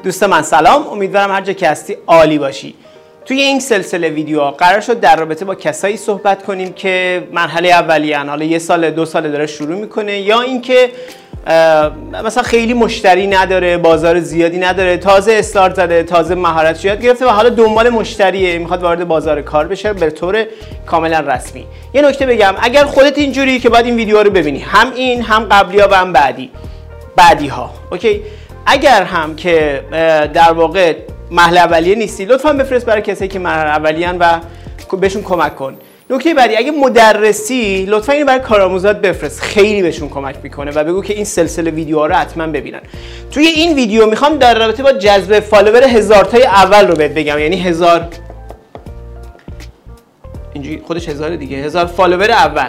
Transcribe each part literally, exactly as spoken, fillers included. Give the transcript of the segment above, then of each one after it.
دوست من سلام، امیدوارم هر جا که هستی عالی باشی. توی این سلسله ویدیوها قرار شد در رابطه با کسایی صحبت کنیم که مرحله اولیه ان، حالا یه سال دو سال داره شروع میکنه، یا اینکه مثلا خیلی مشتری نداره، بازار زیادی نداره، تازه استارت زده، تازه مهارتش یاد گرفته و حالا دنبال مشتریه، میخواد وارد بازار کار بشه به طور کاملا رسمی. یه نکته بگم، اگر خودت اینجوری که باید این ویدیو رو ببینی، هم این هم قبلی‌ها و هم بعدی بعدی ها، اوکی؟ اگر هم که در واقع مرحله اولیه نیستی، لطفاً بفرست برای کسایی که مرحله اولیه ان و بهشون کمک کن. نکته بعدی، اگه مدرسی لطفاً اینو برای کارآموزات بفرست، خیلی بهشون کمک میکنه و بگو که این سلسله ویدیوها رو حتما ببینن. توی این ویدیو میخوام در رابطه با جذب فالوور هزار تای اول رو بهت بگم، یعنی هزار، اینجوری خودش هزار دیگه، هزار فالوور اول.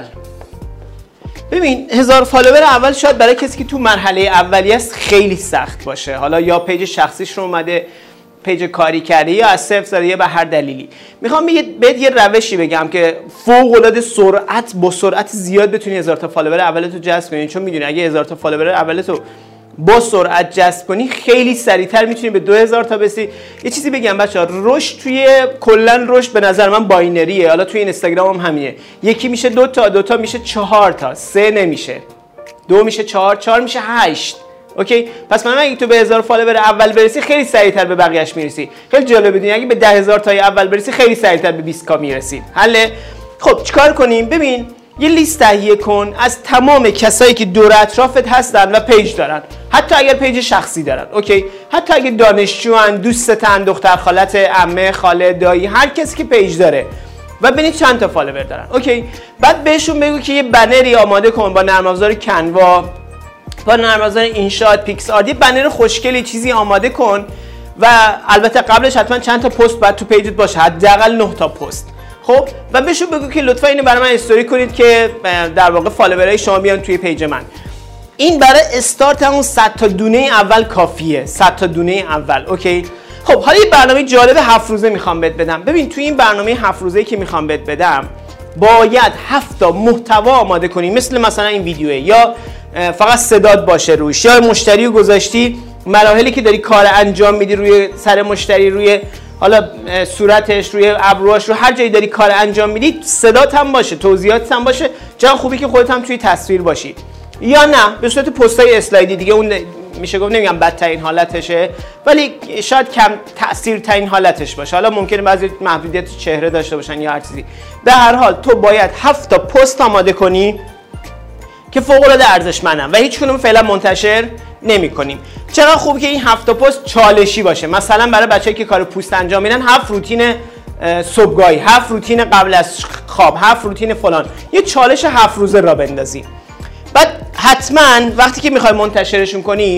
ببین، هزار فالوور اول شاید برای کسی که تو مرحله اولیه است خیلی سخت باشه، حالا یا پیج شخصیش رو اومده، پیج کاری کرده، یا از صفر زده، یا به هر دلیلی. میخوام بهت یه روشی بگم که فوق العاده سرعت با سرعت زیاد بتونی هزار تا فالوور اولت رو جذب کنی، چون میدونی اگه هزار تا فالوور اولت رو با سرعت جذب کنی خیلی سریعتر میتونی به دو هزار تا برسی. یه چیزی بگم بچه‌ها، رشد توی کلا رشد به نظر من باینریه، حالا توی اینستاگرام هم همینه، یکی میشه دو تا، دو تا میشه چهار تا، سه نمیشه، دو میشه چهار، چهار میشه هشت. اوکی، پس من اگه تو به هزار فالوور اول برسی خیلی سریعتر به بقیه‌اش میرسی. خیلی جالب بدونی اگه به ده هزار تای اول برسی خیلی سریعتر به بیست کا میرسی. حله؟ خب چیکار کنیم؟ ببین، یه لیست تهیه کن از تمام کسایی که دور اطرافت هستن و پیج دارن، حتی اگر پیج شخصی دارن، اوکی؟ حتی اگه دانشجوان، دوستتن، دختر خالت، عمه، خاله، دایی، هر کسی که پیج داره و ببین چند تا فالوور دارن، اوکی؟ بعد بهشون بگو که یه بنری آماده کن با نرم افزار کنوا، با نرم افزار اینشات، پیکس آرت، یه بنر خوشگلی چیزی آماده کن و البته قبلش حتما چند تا پست باید تو پیجت باشه، حداقل نه تا پست. خب و بهشون بگو که لطفا اینو برای من استوری کنید که در واقع فالوورای شما بیان توی پیج من. این برای استارت همون صد تا دونه اول کافیه، صد تا دونه اول، اوکی؟ خب حالا یه برنامه جالب هفت روزه میخوام بهت بدم. ببین، توی این برنامه هفت روزه‌ای که میخوام بهت بدم باید هفت تا محتوا آماده کنی، مثل مثلا این ویدیوه، یا فقط صدات باشه روش، یا مشتری رو گذاشتی، مراحلی که داری کار انجام میدی روی سر مشتری، روی حالا صورتش، روی ابروهاش، رو هر جایی داری کار انجام میدی صدات هم باشه، توضیحات هم باشه، چه خوبی که خودت هم توی تصویر باشی. یا نه به صورت پستای اسلایدی دیگه، اون میشه گفت نمیگم بدترین حالتشه، ولی شاید کم تاثیر ترین حالتش باشه. حالا ممکنه بعضی محدودیت چهره داشته باشن یا هر چیزی. به هر حال تو باید هفت تا پست آماده کنی که فوق العاده ارزشمندن و هیچ کدوم فعلا منتشر نمی‌کنیم. چقدر خوب که این هفت تا پست چالشی باشه، مثلا برای بچه‌ای که کار پوست انجام میدن، هفت روتین صبحگاهی، هفت روتین قبل از خواب، هفت روتین فلان، یه چالش هفت روزه را بندازی. بعد حتما وقتی که میخوای منتشرشون کنی،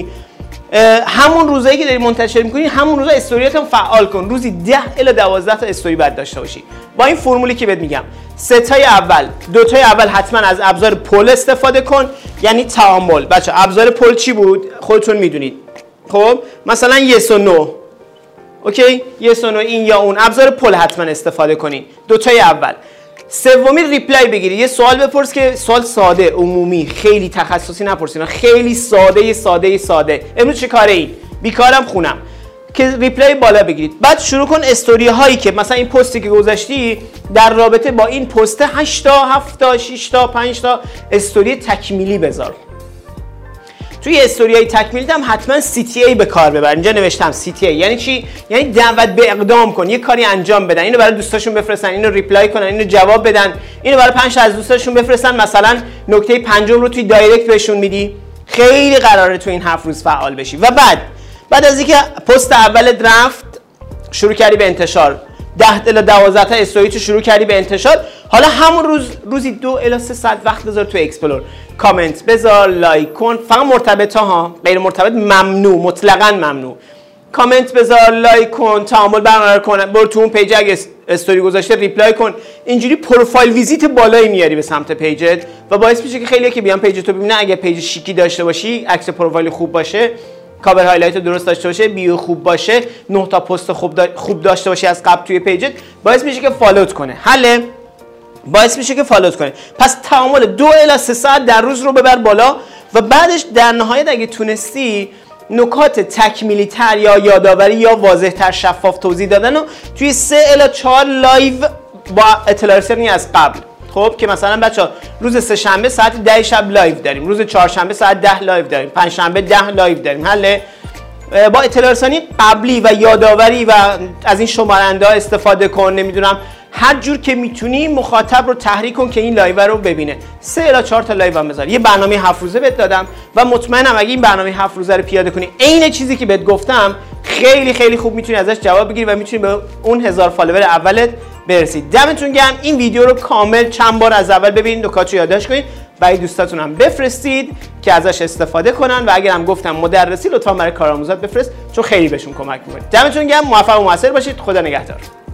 همون روزایی که داری منتشر میکنی همون روزا استوریات هم فعال کن. روزی ده الی دوازده تا استوری باید داشته باشی با این فرمولی که بهت میگم. سه تای اول، دو تای اول حتما از ابزار پل استفاده کن، یعنی تعامل. بچه ابزار پل چی بود؟ خودتون میدونید. خب مثلا یس و نو، اوکی؟ یس و نو، این یا اون، ابزار پل حتما استفاده کنین. دو تای اول. سومی ریپلای بگیری، یه سوال بپرس که سوال ساده، عمومی، خیلی تخصصی نپرسین، خیلی ساده ساده ساده. امروز چه کاره این؟ بیکارم، خونم، که ریپلای بالا بگیرید. بعد شروع کن استوری هایی که مثلا این پستی که گذاشتی در رابطه با این پست هشت تا، هفت تا، شش تا، پنج تا استوری تکمیلی بذار. توی استوری های تکمیلی هم حتما سی تی ای به کار ببر. اینجا نوشتم سی تی ای یعنی چی؟ یعنی دعوت به اقدام کن، یه کاری انجام بدن، اینو برای دوستاشون بفرستن، اینو ریپلای کنن، اینو جواب بدن، اینو برای پنج تا از دوستاشون بفرستن. مثلا نکته پنجم رو توی دایرکت بهشون میدی. خیلی قراره تو این هفت روز فعال بشی. و بعد بعد از اینکه پست اول رفت، شروع کردی به انتشار، ده الی دوازده تا استوری تو شروع کردی به انتشار، حالا همون روز روزی دو الی سه ساعت وقت بذار تو اکسپلور، کامنت بذار، لایک کن، فقط مرتبط ها، غیر مرتبط ممنوع، مطلقاً ممنوع. کامنت بذار، لایک کن، تعامل برقرار کن، برو تو اون پیج اگه استوری گذاشته ریپلای کن. اینجوری پروفایل ویزیت بالایی میاری به سمت پیجت و باعث میشه که خیلی‌ها که بیان پیجتو ببینن، اگه پیج شیکی داشته باشی، عکس پروفایل خوب باشه، کاور هایلایت درست داشته باشه، بیو خوب باشه، نه تا پست خوب دا... خوب داشته باشه از قبل توی پیجت، باعث میشه که فالوت کنه. حله؟ باعث میشه که فالوت کنه. پس تعامل دو الی سه ساعت در روز رو ببر بالا و بعدش در نهایت اگه تونستی نکات تکمیلی تر یا یادآوری یا واضح تر شفاف توضیح دادن رو توی سه الی چهار لایو با اطلاع رسانی از قبل. خب که مثلا بچه‌ها روز سه شنبه ساعت ده شب لایو داریم، روز چهارشنبه ساعت ده لایو داریم، پنج شنبه ده لایو داریم. حل با اطلاع رسانی قبلی و یادآوری و از این شمارنده ها استفاده کن، نمیدونم هر جور که میتونی مخاطب رو تحریک کن که این لایو رو ببینه. سه الی چهار تا لایو هم بذار. یه برنامه هفت روزه بهت دادم و مطمئنم اگه این برنامه هفت روزه رو پیاده کنی عین چیزی که بهت گفتم خیلی خیلی خوب میتونی ازش جواب بگیری و میتونی به اون هزار فالوور اولت برسید. دمتون گرم. این ویدیو رو کامل چند بار از اول ببینید، نکات رو یادداشت کنید، برای دوستاتون هم بفرستید که ازش استفاده کنن و اگر هم گفتم مدرسی لطفا برای کارآموزات بفرست چون خیلی بهشون کمک میکنه. دمتون گرم. موفق و موثر باشید. خدا نگهدار.